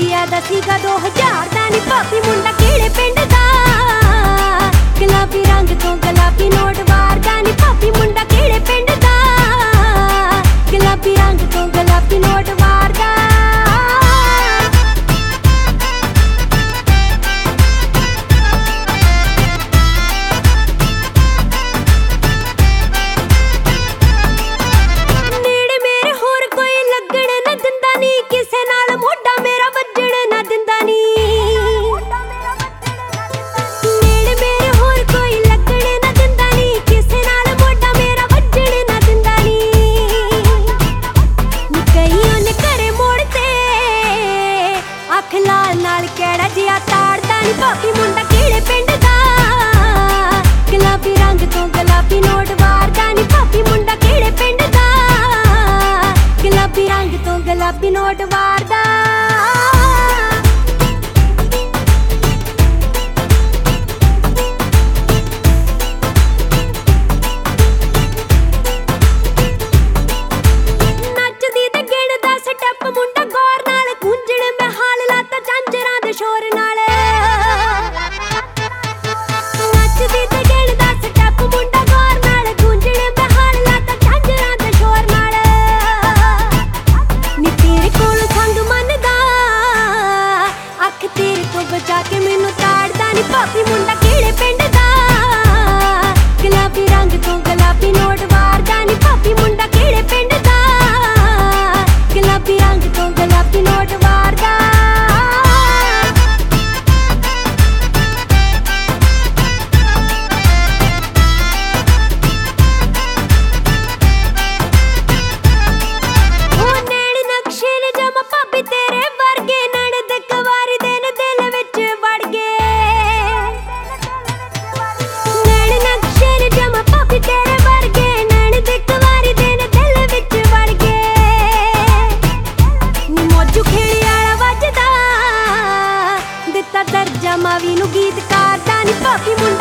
ਰੁਪਿਆ ਦਾ ਸੀਗਾ 2000 ਦਾ ਨੀ ਭਾਬੀ ਮੁੰਡਾ ਕਿਹੜੇ ਪਿੰਡ ਦਾ ਗੁਲਾਬੀ ਰੰਗ ਤੋਂ ਗੁਲਾਬੀ ਨੋਟ ਵਾਰਦਾ ਨੀ ਭਾਬੀ ਮੁੰਡਾ ਕਿਹੜੇ ਪਿੰਡ ਦਾ ਗੁਲਾਬੀ ਰੰਗ ਤੋਂ ਗੁਲਾਬੀ ਨੋਟ ਵਾਰਦਾ ਨਾਲ ਕਿਹੜਾ ਜਿਹਾ ਤਾੜਦਾ ਨੀ ਭਾਬੀ ਮੁੰਡਾ ਕਿਹੜੇ ਪਿੰਡ ਦਾ ਗੁਲਾਬੀ ਰੰਗ ਤੋਂ ਗੁਲਾਬੀ ਨੋਟ ਵਾਰਦਾ ਨੀ ਭਾਬੀ ਮੁੰਡਾ ਕਿਹੜੇ ਪਿੰਡ ਦਾ ਗੁਲਾਬੀ ਰੰਗ ਤੋਂ ਗੁਲਾਬੀ ਨੋਟ ਵਾਰਦਾ ਬਚਾ ਕੇ ਮੈਨੂੰ ਤਾੜਦਾ ਨੀ ਭਾਬੀ ਮੁੰਡਾ ਕਿਹੜੇ ਪਿੰਡ ਦਾ ਗੁਲਾਬੀ ਰੰਗ ਤੋਂ ਗੁਲਾਬੀ ਨੋਟ ਵਾਰਦਾ ਨੀ ਭਾਬੀ ਮੁੰਡਾ ਕਿਹੜੇ ਪਿੰਡ ਦਾ ਗੁਲਾਬੀ ਰੰਗ ਤੋਂ ਗੁਲਾਬੀ ਨੋਟ ਵਾਰਦਾ ਉਹ ਨੈਣ ਨਕਸ਼ੇ ਨੇ ਜਮਾ ਭਾਬੀ ਤੇਰੇ ਵਰਗੇ ਨਣਦ ਕਵਾਰੀ ਦੇ ਦਰਜਾ ਮਾਵੀ ਨੂੰ ਗੀਤਕਾਰ ਦਾ ਨੀ ਭਾਬੀ ਮੁੰਡਾ